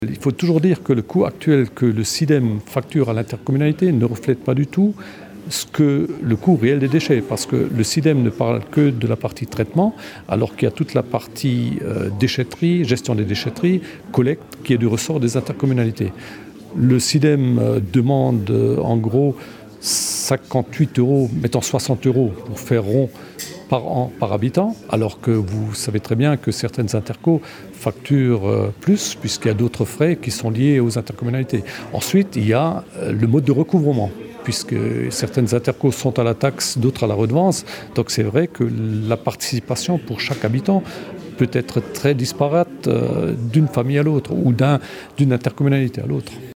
Il faut toujours dire que le coût actuel que le SIDEM facture à l'intercommunalité ne reflète pas du tout le coût réel des déchets, parce que le SIDEM ne parle que de la partie traitement, alors qu'il y a toute la partie déchetterie, gestion des déchetteries, collecte, qui est du ressort des intercommunalités. Le SIDEM demande en gros 58 €, mettons 60 € pour faire rond par an, par habitant, alors que vous savez très bien que certaines intercos facturent plus, puisqu'il y a d'autres frais qui sont liés aux intercommunalités. Ensuite, il y a le mode de recouvrement, puisque certaines intercos sont à la taxe, d'autres à la redevance. Donc c'est vrai que la participation pour chaque habitant peut être très disparate d'une famille à l'autre ou d'une intercommunalité à l'autre.